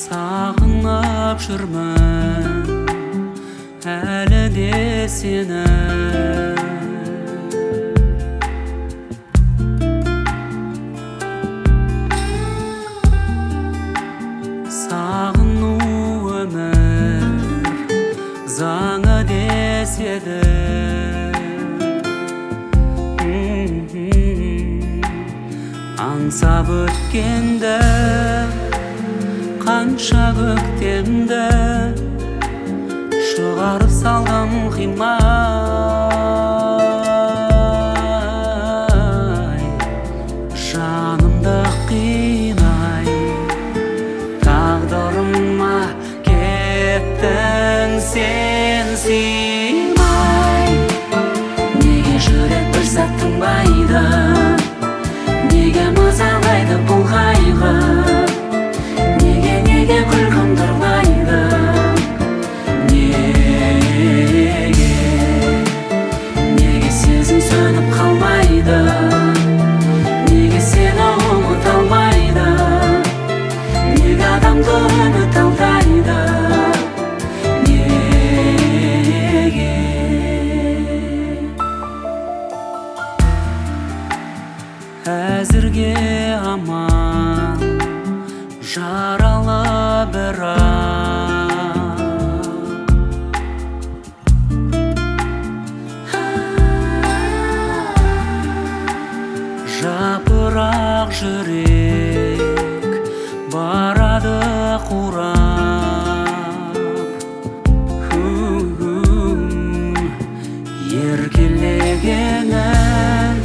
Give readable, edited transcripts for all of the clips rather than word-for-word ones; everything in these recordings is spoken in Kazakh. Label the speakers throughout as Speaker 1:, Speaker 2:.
Speaker 1: Сағынып жүрмін әлі де сені. Сағыну өмір заңы деседі. Аңсап өткенді қанша көктемді шығарып салдым қимай, жанымды қинай. Тағдырыма кеттің сен сыймай. Неге жүрек бір сәт тынбайды, неге мазалайды бұл қайғы, неге күлкім тұрлайды, неге сезім сөніп қалмайды, неге сені ұмыта алмайды, неге адамды үміт алдайды, неге. Әзірге аман жаралы бірақ, жапырақ жүрек барады қурап. Еркелегенін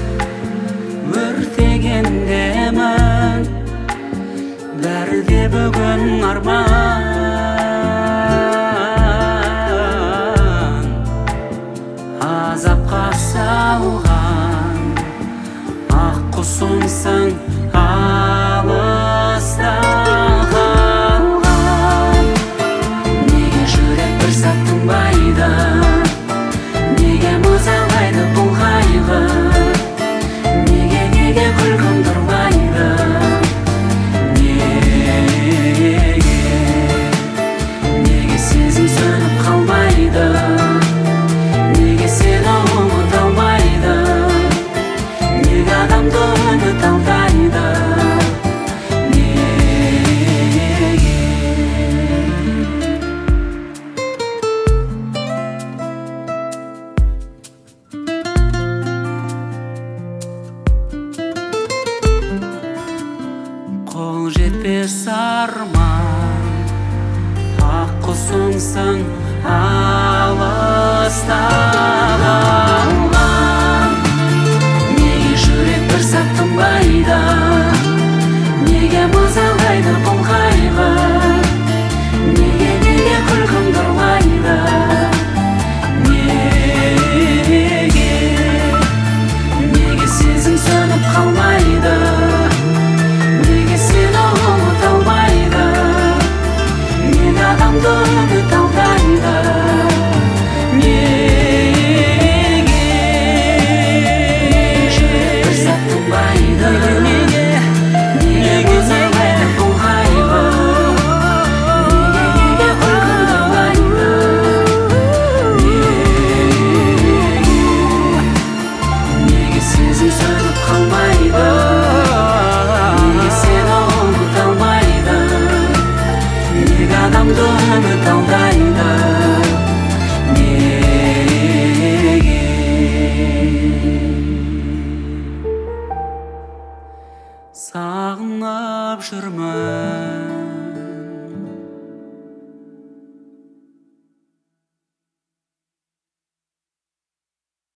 Speaker 1: өртегендемін, бәрі де бүгін арман. Азапқа салған ақ құсымсың алыста қалған. Неге жүрек бір сәт тынбайды, неге мазалайды бұл қайғы, неге күлкім тұрлайды, неге сезім сөніп қалмайды, неге сені ұмыта алмайды, неге адамды үміт алдайды, неге. Қол жетпес арман ақ құсымсың алыста қалған. Неге жүрек бір сәт тынбайды, неге мазалайды бұл қайғы, неге күлкім тұрлайды, неге сезім сөніп қалмайды, неге сені ұмыта алмайды, неге адамды үміт алдайды, неге жүрек бір сәт тынбайды, неге мазалайды бұл қайғы, неге күлкім тұрлайды, неге сезім сөніп қалмайды, неге сені ұмыта алмайды, неге адамды үміт алдайды, неге. Сағынып жүрмін